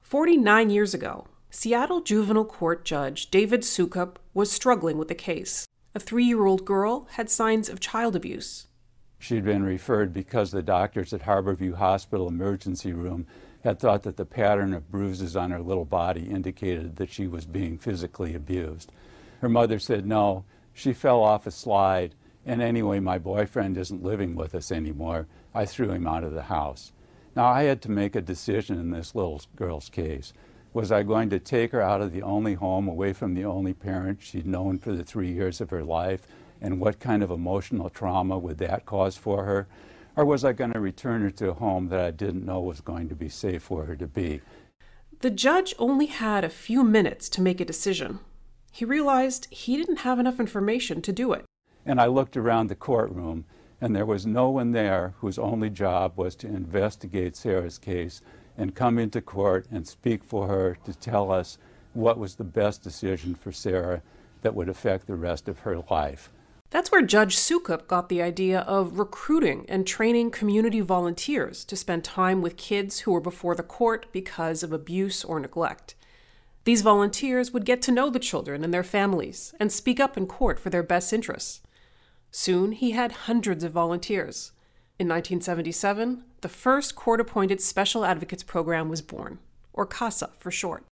49 years ago, Seattle Juvenile Court Judge David Sukup was struggling with the case. A 3-year-old girl had signs of child abuse. She'd been referred because the doctors at Harborview Hospital emergency room had thought that the pattern of bruises on her little body indicated that she was being physically abused. Her mother said, no, she fell off a slide, and anyway, my boyfriend isn't living with us anymore. I threw him out of the house. Now, I had to make a decision in this little girl's case. Was I going to take her out of the only home, away from the only parent she'd known for the 3 years of her life, and what kind of emotional trauma would that cause for her? Or was I going to return her to a home that I didn't know was going to be safe for her to be? The judge only had a few minutes to make a decision. He realized he didn't have enough information to do it. And I looked around the courtroom, and there was no one there whose only job was to investigate Sarah's case and come into court and speak for her to tell us what was the best decision for Sarah that would affect the rest of her life. That's where Judge Sukup got the idea of recruiting and training community volunteers to spend time with kids who were before the court because of abuse or neglect. These volunteers would get to know the children and their families and speak up in court for their best interests. Soon, he had hundreds of volunteers. In 1977, the first court-appointed Special Advocates Program was born, or CASA for short.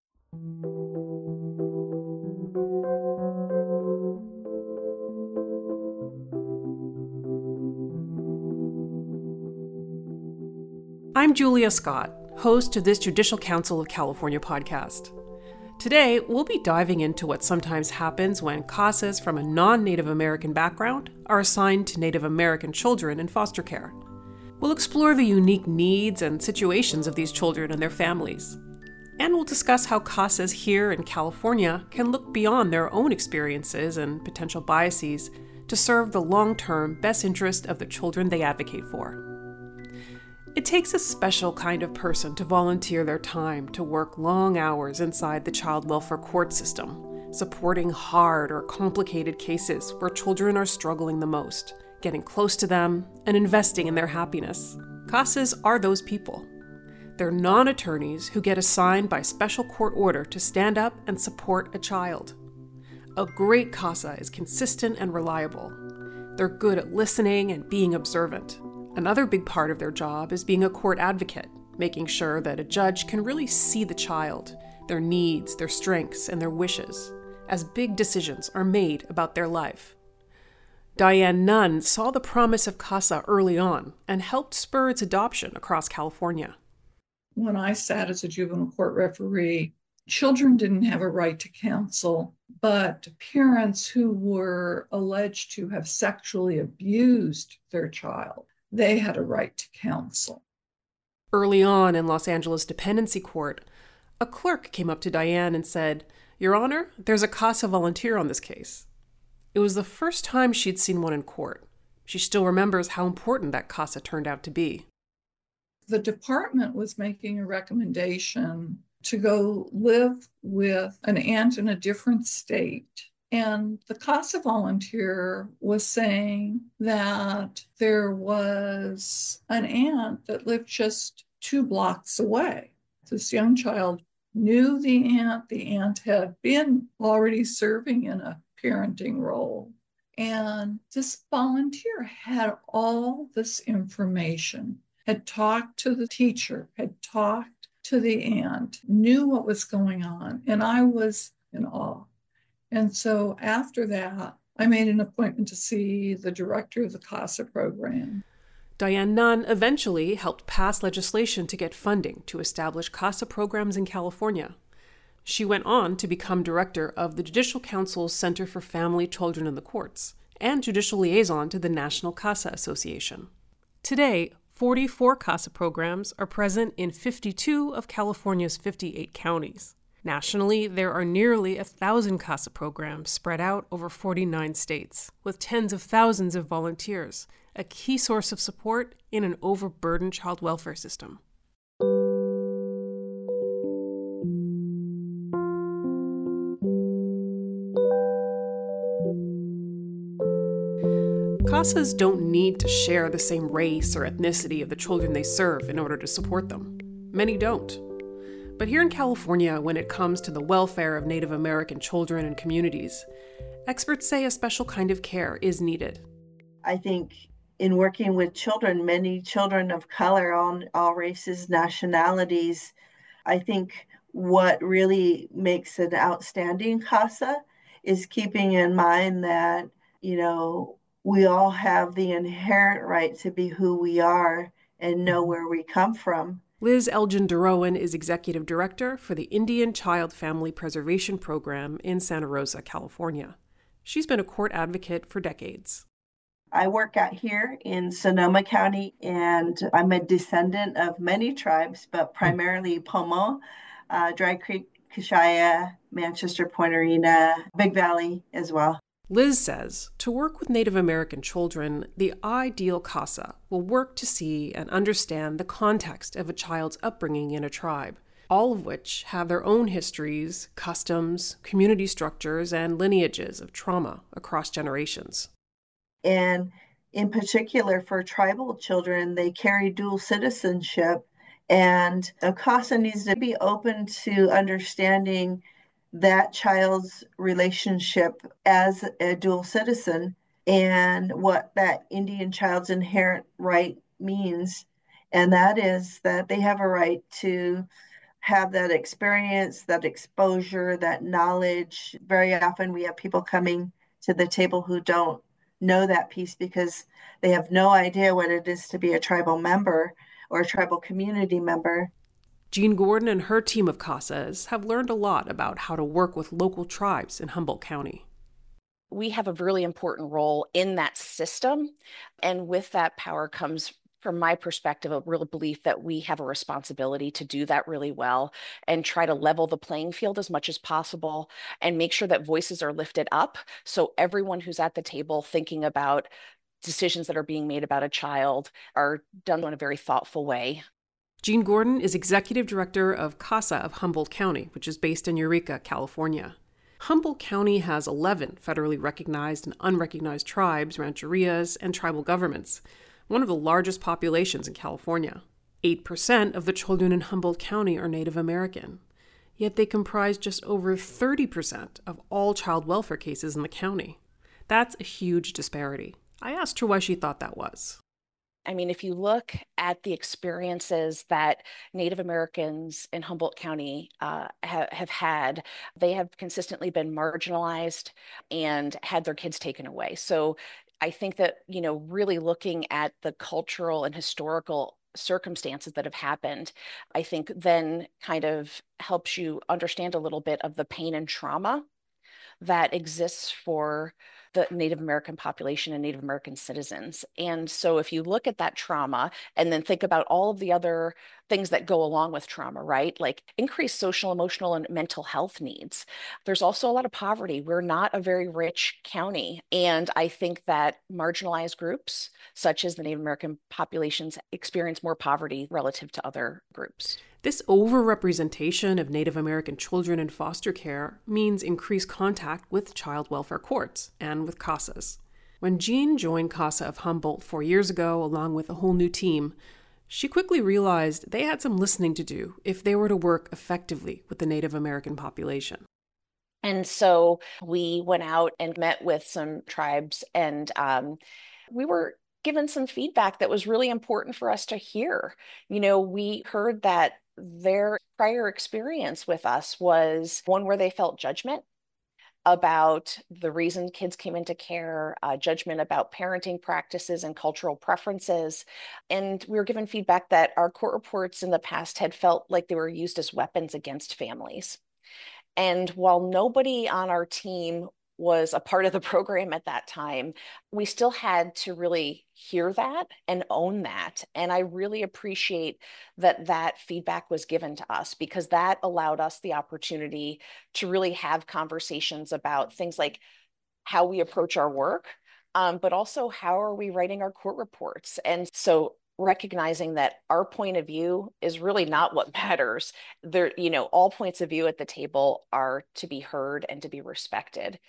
I'm Julia Scott, host of this Judicial Council of California podcast. Today, we'll be diving into what sometimes happens when CASAs from a non-Native American background are assigned to Native American children in foster care. We'll explore the unique needs and situations of these children and their families. And we'll discuss how CASAs here in California can look beyond their own experiences and potential biases to serve the long-term best interest of the children they advocate for. It takes a special kind of person to volunteer their time to work long hours inside the child welfare court system, supporting hard or complicated cases where children are struggling the most, getting close to them, and investing in their happiness. CASAs are those people. They're non-attorneys who get assigned by special court order to stand up and support a child. A great CASA is consistent and reliable. They're good at listening and being observant. Another big part of their job is being a court advocate, making sure that a judge can really see the child, their needs, their strengths, and their wishes, as big decisions are made about their life. Diane Nunn saw the promise of CASA early on and helped spur its adoption across California. When I sat as a juvenile court referee, children didn't have a right to counsel, but parents who were alleged to have sexually abused their child, they had a right to counsel. Early on in Los Angeles Dependency Court, a clerk came up to Diane and said, "Your Honor, there's a CASA volunteer on this case." It was the first time she'd seen one in court. She still remembers how important that CASA turned out to be. The department was making a recommendation to go live with an aunt in a different state. And the CASA volunteer was saying that there was an aunt that lived just 2 blocks away. This young child knew the aunt had been already serving in a parenting role. And this volunteer had all this information, had talked to the teacher, had talked to the aunt, knew what was going on. And I was in awe. And so after that, I made an appointment to see the director of the CASA program. Diane Nunn eventually helped pass legislation to get funding to establish CASA programs in California. She went on to become director of the Judicial Council's Center for Family, Children, and the Courts, and judicial liaison to the National CASA Association. Today, 44 CASA programs are present in 52 of California's 58 counties. Nationally, there are nearly 1,000 CASA programs spread out over 49 states, with tens of thousands of volunteers, a key source of support in an overburdened child welfare system. CASAs don't need to share the same race or ethnicity of the children they serve in order to support them. Many don't. But here in California, when it comes to the welfare of Native American children and communities, experts say a special kind of care is needed. I think in working with children, many children of color, all races, nationalities, I think what really makes an outstanding CASA is keeping in mind that, we all have the inherent right to be who we are and know where we come from. Liz Elgin-Durowen is Executive Director for the Indian Child Family Preservation Program in Santa Rosa, California. She's been a court advocate for decades. I work out here in Sonoma County, and I'm a descendant of many tribes, but primarily Pomo, Dry Creek, Kashaya, Manchester, Point Arena, Big Valley as well. Liz says to work with Native American children, the ideal CASA will work to see and understand the context of a child's upbringing in a tribe, all of which have their own histories, customs, community structures, and lineages of trauma across generations. And in particular for tribal children, they carry dual citizenship, and a CASA needs to be open to understanding that child's relationship as a dual citizen and what that Indian child's inherent right means. And that is that they have a right to have that experience, that exposure, that knowledge. Very often we have people coming to the table who don't know that piece because they have no idea what it is to be a tribal member or a tribal community member. Jean Gordon and her team of CASAs have learned a lot about how to work with local tribes in Humboldt County. We have a really important role in that system, and with that power comes, from my perspective, a real belief that we have a responsibility to do that really well and try to level the playing field as much as possible and make sure that voices are lifted up so everyone who's at the table thinking about decisions that are being made about a child are done in a very thoughtful way. Jean Gordon is Executive Director of CASA of Humboldt County, which is based in Eureka, California. Humboldt County has 11 federally recognized and unrecognized tribes, rancherias, and tribal governments, one of the largest populations in California. 8% of the children in Humboldt County are Native American, yet they comprise just over 30% of all child welfare cases in the county. That's a huge disparity. I asked her why she thought that was. I mean, if you look at the experiences that Native Americans in Humboldt County have had, they have consistently been marginalized and had their kids taken away. So I think that, really looking at the cultural and historical circumstances that have happened, I think then kind of helps you understand a little bit of the pain and trauma that exists for the Native American population and Native American citizens. And so if you look at that trauma and then think about all of the other things that go along with trauma, right? Like increased social, emotional, and mental health needs. There's also a lot of poverty. We're not a very rich county. And I think that marginalized groups, such as the Native American populations, experience more poverty relative to other groups. This overrepresentation of Native American children in foster care means increased contact with child welfare courts and with CASAs. When Jean joined CASA of Humboldt 4 years ago, along with a whole new team, she quickly realized they had some listening to do if they were to work effectively with the Native American population. And so we went out and met with some tribes, and we were given some feedback that was really important for us to hear. We heard that their prior experience with us was one where they felt judgment about the reason kids came into care, judgment about parenting practices and cultural preferences. And we were given feedback that our court reports in the past had felt like they were used as weapons against families. And while nobody on our team was a part of the program at that time, we still had to really hear that and own that. And I really appreciate that feedback was given to us, because that allowed us the opportunity to really have conversations about things like how we approach our work, but also how are we writing our court reports. And so recognizing that our point of view is really not what matters. All points of view at the table are to be heard and to be respected.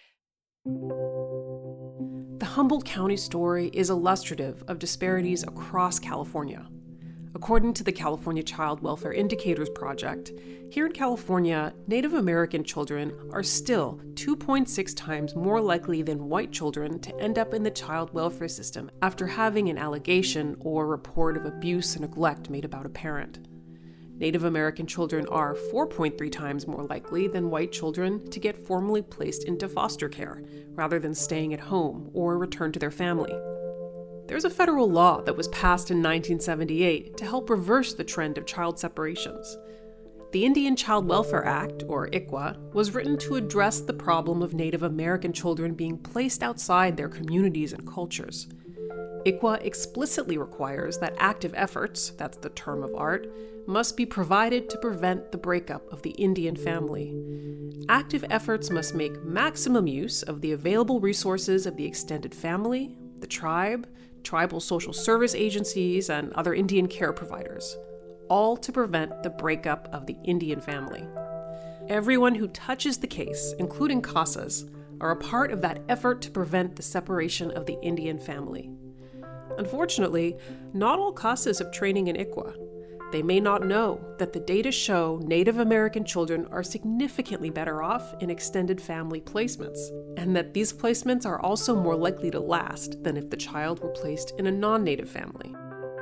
The Humboldt County story is illustrative of disparities across California. According to the California Child Welfare Indicators Project, here in California, Native American children are still 2.6 times more likely than white children to end up in the child welfare system after having an allegation or report of abuse and neglect made about a parent. Native American children are 4.3 times more likely than white children to get formally placed into foster care, rather than staying at home or return to their family. There's a federal law that was passed in 1978 to help reverse the trend of child separations. The Indian Child Welfare Act, or ICWA, was written to address the problem of Native American children being placed outside their communities and cultures. ICWA explicitly requires that active efforts, that's the term of art, must be provided to prevent the breakup of the Indian family. Active efforts must make maximum use of the available resources of the extended family, the tribe, tribal social service agencies, and other Indian care providers, all to prevent the breakup of the Indian family. Everyone who touches the case, including CASAs, are a part of that effort to prevent the separation of the Indian family. Unfortunately, not all CASAs have training in ICWA. They may not know that the data show Native American children are significantly better off in extended family placements, and that these placements are also more likely to last than if the child were placed in a non-Native family.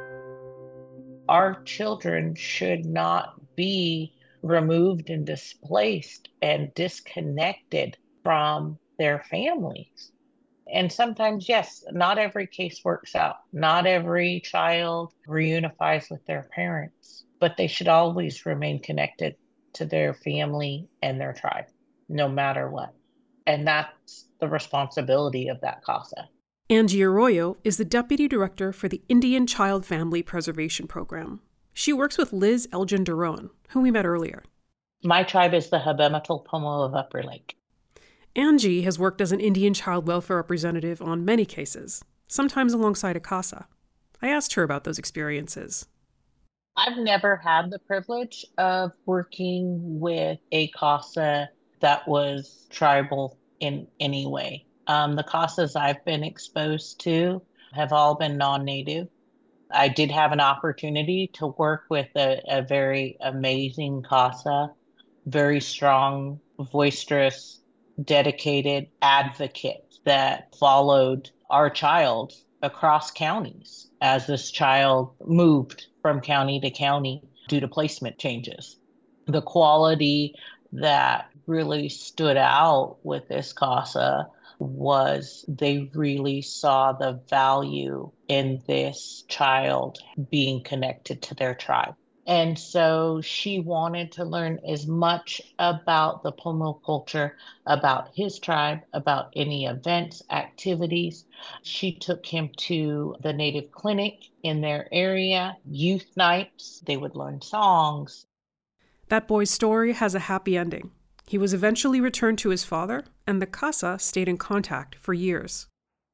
Our children should not be removed and displaced and disconnected from their families. And sometimes, yes, not every case works out. Not every child reunifies with their parents, but they should always remain connected to their family and their tribe, no matter what. And that's the responsibility of that CASA. Angie Arroyo is the Deputy Director for the Indian Child Family Preservation Program. She works with Liz Elgin-Duron, who we met earlier. My tribe is the Habemetal Pomo of Upper Lake. Angie has worked as an Indian child welfare representative on many cases, sometimes alongside a CASA. I asked her about those experiences. I've never had the privilege of working with a CASA that was tribal in any way. The CASAs I've been exposed to have all been non-Native. I did have an opportunity to work with a very amazing CASA, very strong, boisterous, dedicated advocate that followed our child across counties as this child moved from county to county due to placement changes. The quality that really stood out with this CASA was they really saw the value in this child being connected to their tribe. And so she wanted to learn as much about the Pomo culture, about his tribe, about any events, activities. She took him to the Native clinic in their area, youth nights. They would learn songs. That boy's story has a happy ending. He was eventually returned to his father, and the CASA stayed in contact for years.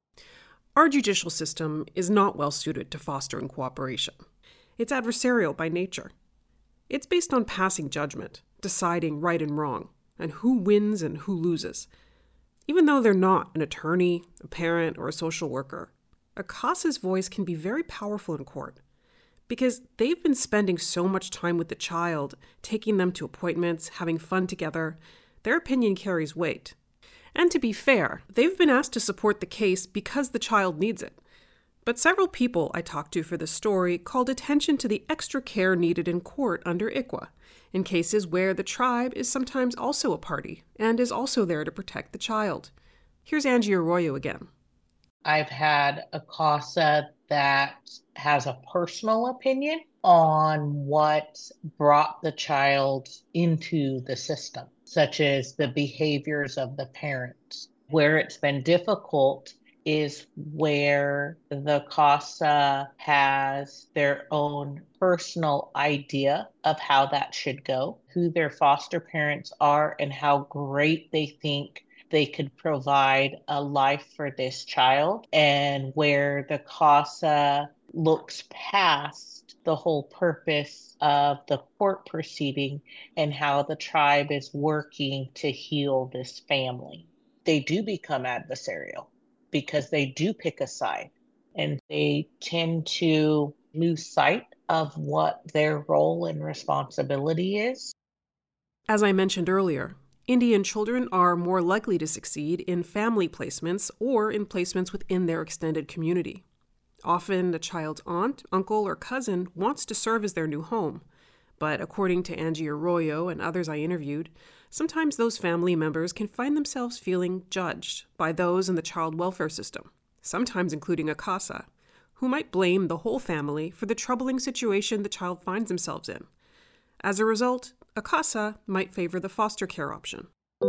Our judicial system is not well suited to fostering cooperation. It's adversarial by nature. It's based on passing judgment, deciding right and wrong, and who wins and who loses. Even though they're not an attorney, a parent, or a social worker, a CASA's voice can be very powerful in court because they've been spending so much time with the child, taking them to appointments, having fun together. Their opinion carries weight. And to be fair, they've been asked to support the case because the child needs it. But several people I talked to for this story called attention to the extra care needed in court under ICWA, in cases where the tribe is sometimes also a party and is also there to protect the child. Here's Angie Arroyo again. I've had a CASA that has a personal opinion on what brought the child into the system, such as the behaviors of the parents. Where it's been difficult is where the CASA has their own personal idea of how that should go, who their foster parents are, and how great they think they could provide a life for this child, and where the CASA looks past the whole purpose of the court proceeding and how the tribe is working to heal this family. They do become adversarial because they do pick a side, and they tend to lose sight of what their role and responsibility is. As I mentioned earlier, Indian children are more likely to succeed in family placements or in placements within their extended community. Often, the child's aunt, uncle, or cousin wants to serve as their new home. But according to Angie Arroyo and others I interviewed, sometimes those family members can find themselves feeling judged by those in the child welfare system, sometimes including a CASA, who might blame the whole family for the troubling situation the child finds themselves in. As a result, a CASA might favor the foster care option.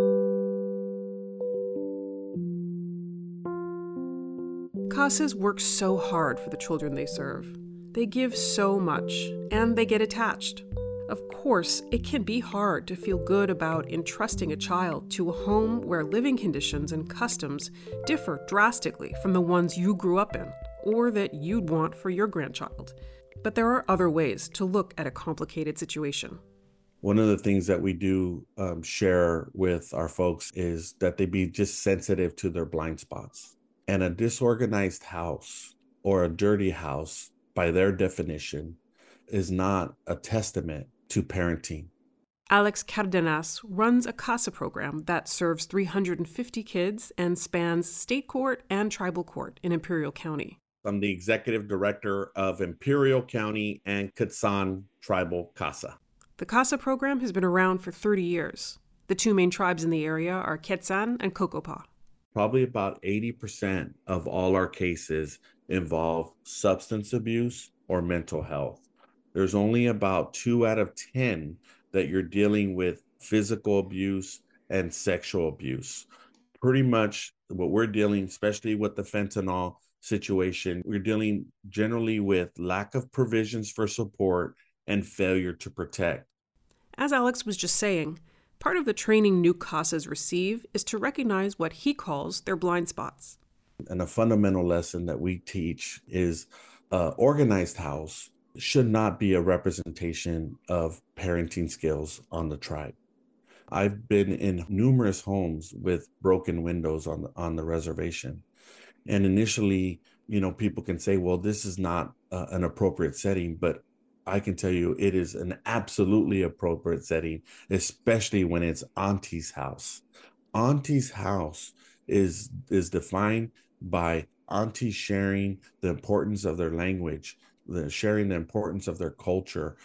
CASAs work so hard for the children they serve. They give so much, and they get attached. Of course, it can be hard to feel good about entrusting a child to a home where living conditions and customs differ drastically from the ones you grew up in, or that you'd want for your grandchild. But there are other ways to look at a complicated situation. One of the things that we do share with our folks is that they be just sensitive to their blind spots. And a disorganized house or a dirty house, by their definition, is not a testament to parenting. Alex Cardenas runs a CASA program that serves 350 kids and spans state court and tribal court in Imperial County. I'm the executive director of Imperial County and Quechan Tribal CASA. The CASA program has been around for 30 years. The two main tribes in the area are Quechan and Cocopah. Probably about 80% of all our cases involve substance abuse or mental health. There's only about 2 out of 10 that you're dealing with physical abuse and sexual abuse. Pretty much what we're dealing, especially with the fentanyl situation, we're dealing generally with lack of provisions for support and failure to protect. As Alex was just saying, part of the training new CASAs receive is to recognize what he calls their blind spots. And a fundamental lesson that we teach is organized house should not be a representation of parenting skills on the tribe. I've been in numerous homes with broken windows on the reservation. And initially, people can say, well, this is not an appropriate setting, but I can tell you it is an absolutely appropriate setting, especially when it's Auntie's house. Auntie's house is defined by Auntie sharing the importance of their language, sharing the importance of their culture,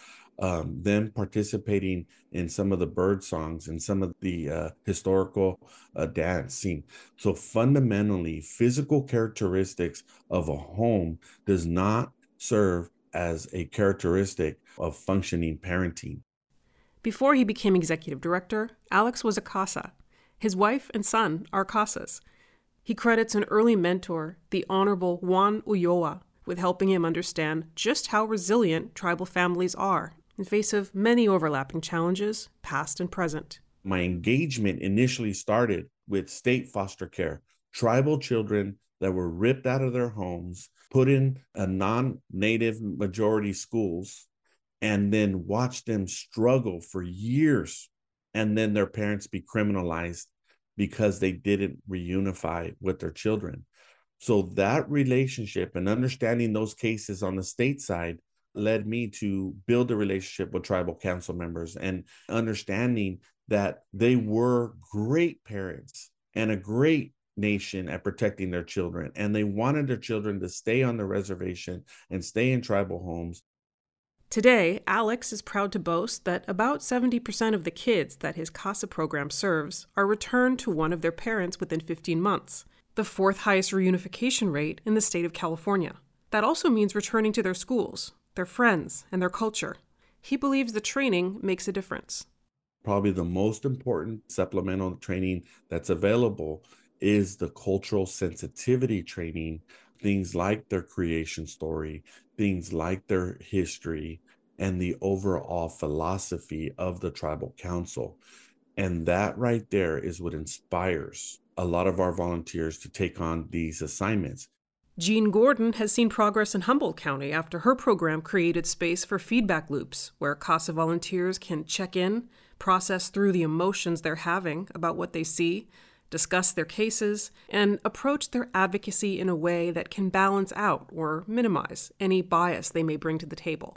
them participating in some of the bird songs and some of the historical dancing. So fundamentally, physical characteristics of a home does not serve as a characteristic of functioning parenting. Before he became executive director, Alex was a CASA. His wife and son are CASAs. He credits an early mentor, the Honorable Juan Ulloa, with helping him understand just how resilient tribal families are in face of many overlapping challenges, past and present. My engagement initially started with state foster care, tribal children that were ripped out of their homes, put in a non-native majority schools, and then watch them struggle for years, and then their parents be criminalized because they didn't reunify with their children. So that relationship and understanding those cases on the state side led me to build a relationship with tribal council members and understanding that they were great parents and a great nation at protecting their children. And they wanted their children to stay on the reservation and stay in tribal homes. Today, Alex is proud to boast that about 70% of the kids that his CASA program serves are returned to one of their parents within 15 months, the fourth highest reunification rate in the state of California. That also means returning to their schools, their friends, and their culture. He believes the training makes a difference. Probably the most important supplemental training that's available is the cultural sensitivity training, things like their creation story, things like their history, and the overall philosophy of the tribal council. And that right there is what inspires a lot of our volunteers to take on these assignments. Jean Gordon has seen progress in Humboldt County after her program created space for feedback loops where CASA volunteers can check in, process through the emotions they're having about what they see, discuss their cases, and approach their advocacy in a way that can balance out or minimize any bias they may bring to the table.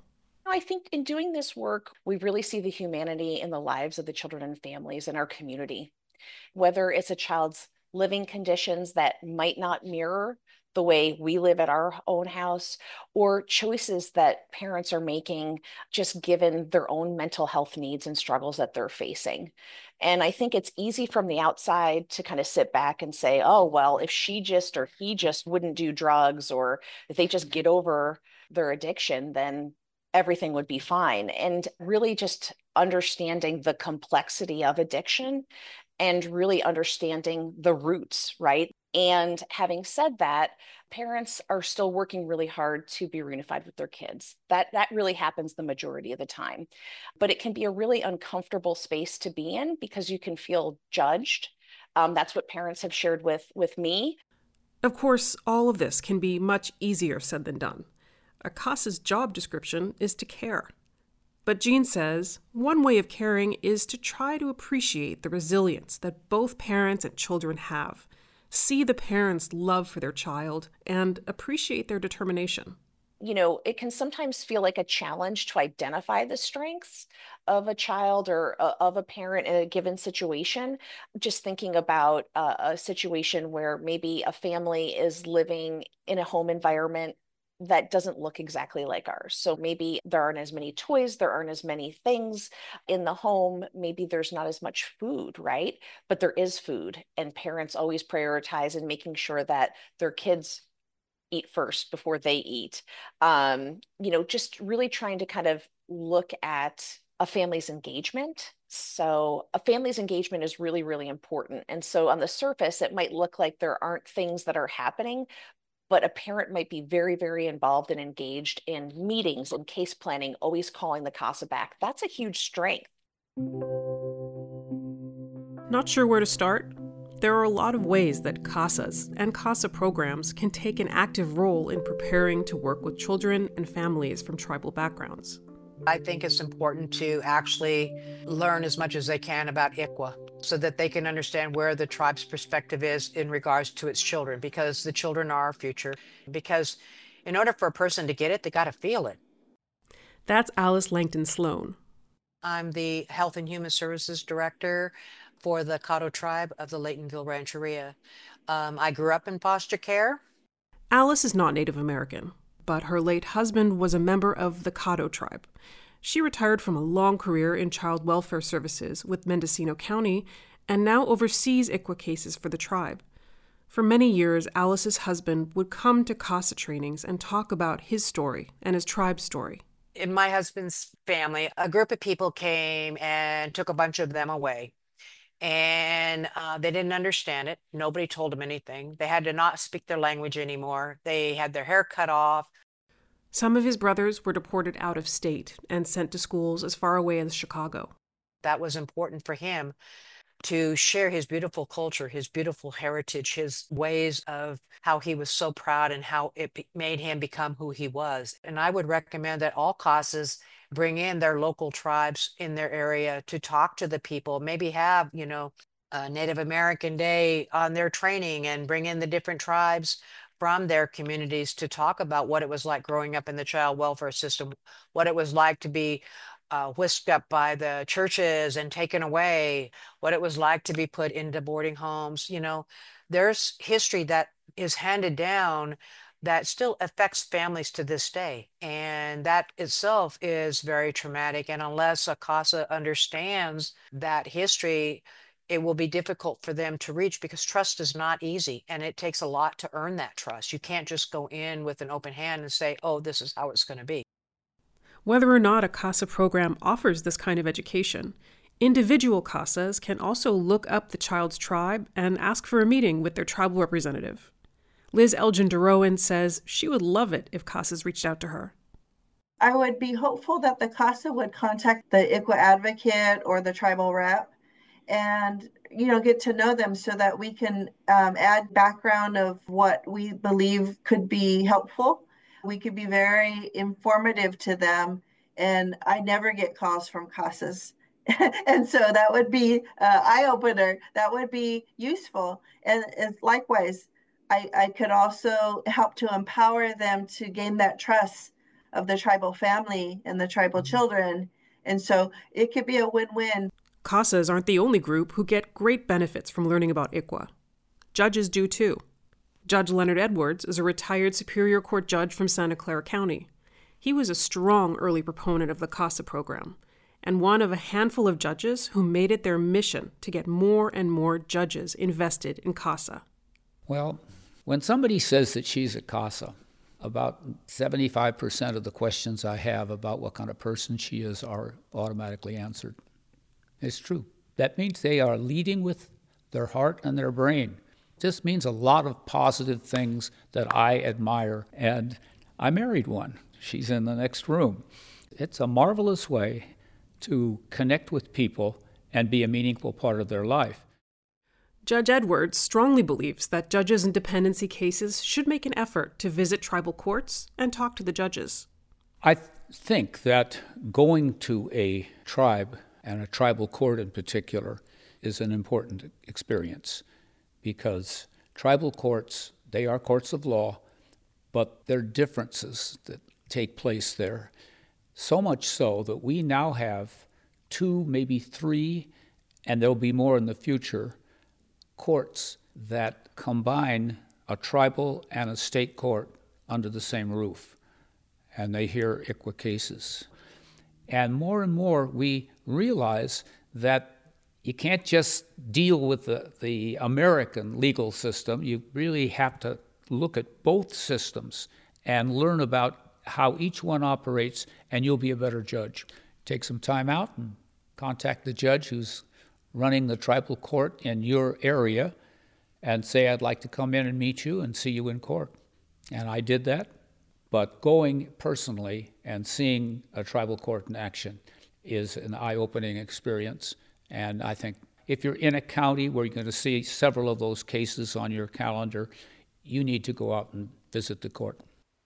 I think in doing this work, we really see the humanity in the lives of the children and families in our community, whether it's a child's living conditions that might not mirror the way we live at our own house, or choices that parents are making just given their own mental health needs and struggles that they're facing. And I think it's easy from the outside to kind of sit back and say, oh, well, if she just or he just wouldn't do drugs, or if they just get over their addiction, then everything would be fine. And really just understanding the complexity of addiction and really understanding the roots, right? And having said that, parents are still working really hard to be reunified with their kids. That really happens the majority of the time. But it can be a really uncomfortable space to be in because you can feel judged. That's what parents have shared with me. Of course, all of this can be much easier said than done. A CASA's job description is to care. But Jean says one way of caring is to try to appreciate the resilience that both parents and children have, see the parents' love for their child, and appreciate their determination. You know, it can sometimes feel like a challenge to identify the strengths of a child or of a parent in a given situation. Just thinking about a situation where maybe a family is living in a home environment that doesn't look exactly like ours. So maybe there aren't as many toys, there aren't as many things in the home, maybe there's not as much food, right? But there is food, and parents always prioritize in making sure that their kids eat first before they eat. Just really trying to kind of look at a family's engagement. So a family's engagement is really, really important. And so on the surface, it might look like there aren't things that are happening, but a parent might be very, very involved and engaged in meetings and case planning, always calling the CASA back. That's a huge strength. Not sure where to start? There are a lot of ways that CASAs and CASA programs can take an active role in preparing to work with children and families from tribal backgrounds. I think it's important to actually learn as much as they can about ICWA so that they can understand where the tribe's perspective is in regards to its children, because the children are our future. Because in order for a person to get it, they got to feel it. That's Alice Langton Sloan. I'm the Health and Human Services Director for the Caddo tribe of the Laytonville Rancheria. I grew up in foster care. Alice is not Native American, but her late husband was a member of the Caddo tribe. She retired from a long career in child welfare services with Mendocino County and now oversees ICWA cases for the tribe. For many years, Alice's husband would come to CASA trainings and talk about his story and his tribe's story. In my husband's family, a group of people came and took a bunch of them away. And they didn't understand it. Nobody told them anything. They had to not speak their language anymore. They had their hair cut off. Some of his brothers were deported out of state and sent to schools as far away as Chicago. That was important for him to share his beautiful culture, his beautiful heritage, his ways of how he was so proud and how it made him become who he was. And I would recommend that all CASAs bring in their local tribes in their area to talk to the people, maybe have, a Native American Day on their training and bring in the different tribes from their communities to talk about what it was like growing up in the child welfare system, what it was like to be whisked up by the churches and taken away, what it was like to be put into boarding homes. There's history that is handed down that still affects families to this day. And that itself is very traumatic. And unless a CASA understands that history, it will be difficult for them to reach, because trust is not easy. And it takes a lot to earn that trust. You can't just go in with an open hand and say, oh, this is how it's going to be. Whether or not a CASA program offers this kind of education, individual CASAs can also look up the child's tribe and ask for a meeting with their tribal representative. Liz Elgin DeRowan says she would love it if CASAs reached out to her. I would be hopeful that the CASA would contact the ICWA advocate or the tribal rep and, get to know them so that we can add background of what we believe could be helpful. We could be very informative to them. And I never get calls from CASAs. And so that would be an eye-opener. That would be useful. And likewise, I could also help to empower them to gain that trust of the tribal family and the tribal children. And so it could be a win-win. CASAs aren't the only group who get great benefits from learning about ICWA. Judges do too. Judge Leonard Edwards is a retired Superior Court judge from Santa Clara County. He was a strong early proponent of the CASA program, and one of a handful of judges who made it their mission to get more and more judges invested in CASA. Well, when somebody says that she's a CASA, about 75% of the questions I have about what kind of person she is are automatically answered. It's true. That means they are leading with their heart and their brain. This means a lot of positive things that I admire, and I married one. She's in the next room. It's a marvelous way to connect with people and be a meaningful part of their life. Judge Edwards strongly believes that judges in dependency cases should make an effort to visit tribal courts and talk to the judges. I think that going to a tribe, and a tribal court in particular, is an important experience, because tribal courts, they are courts of law, but there are differences that take place there. So much so that we now have 2, maybe 3, and there'll be more in the future, courts that combine a tribal and a state court under the same roof, and they hear ICWA cases. And more we realize that you can't just deal with the American legal system. You really have to look at both systems and learn about how each one operates, and you'll be a better judge. Take some time out and contact the judge who's running the tribal court in your area and say, I'd like to come in and meet you and see you in court. And I did that. But going personally and seeing a tribal court in action is an eye-opening experience. And I think if you're in a county where you're going to see several of those cases on your calendar, you need to go out and visit the court.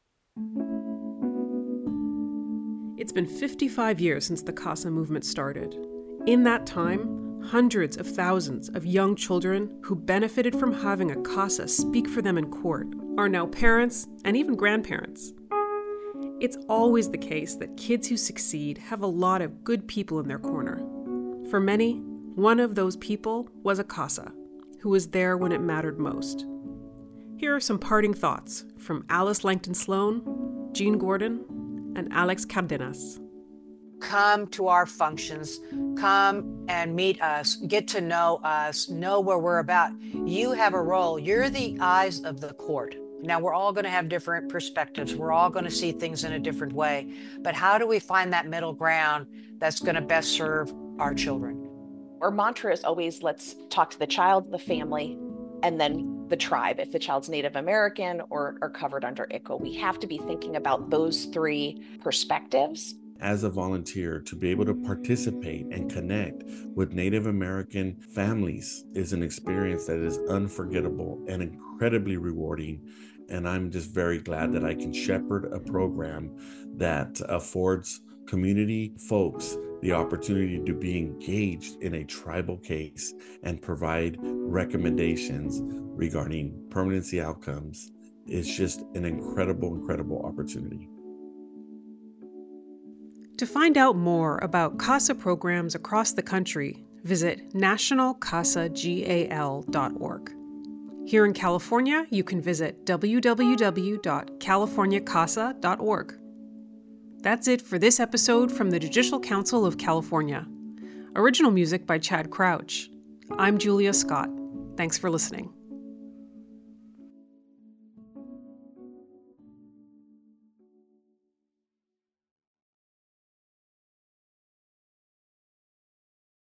It's been 55 years since the CASA movement started. In that time, hundreds of thousands of young children who benefited from having a CASA speak for them in court are now parents and even grandparents. It's always the case that kids who succeed have a lot of good people in their corner. For many, one of those people was a CASA, who was there when it mattered most. Here are some parting thoughts from Alice Langton Sloan, Jean Gordon, and Alex Cardenas. Come to our functions, come and meet us, get to know us, know where we're about. You have a role. You're the eyes of the court. Now, we're all going to have different perspectives. We're all going to see things in a different way. But how do we find that middle ground that's going to best serve our children? Our mantra is always, let's talk to the child, the family, and then the tribe. If the child's Native American or covered under ICWA, we have to be thinking about those 3 perspectives. As a volunteer, to be able to participate and connect with Native American families is an experience that is unforgettable and incredibly rewarding. And I'm just very glad that I can shepherd a program that affords community folks the opportunity to be engaged in a tribal case and provide recommendations regarding permanency outcomes. It's just an incredible opportunity. To find out more about CASA programs across the country, visit nationalcasagal.org. Here in California, you can visit www.californiacasa.org. That's it for this episode from the Judicial Council of California. Original music by Chad Crouch. I'm Julia Scott. Thanks for listening.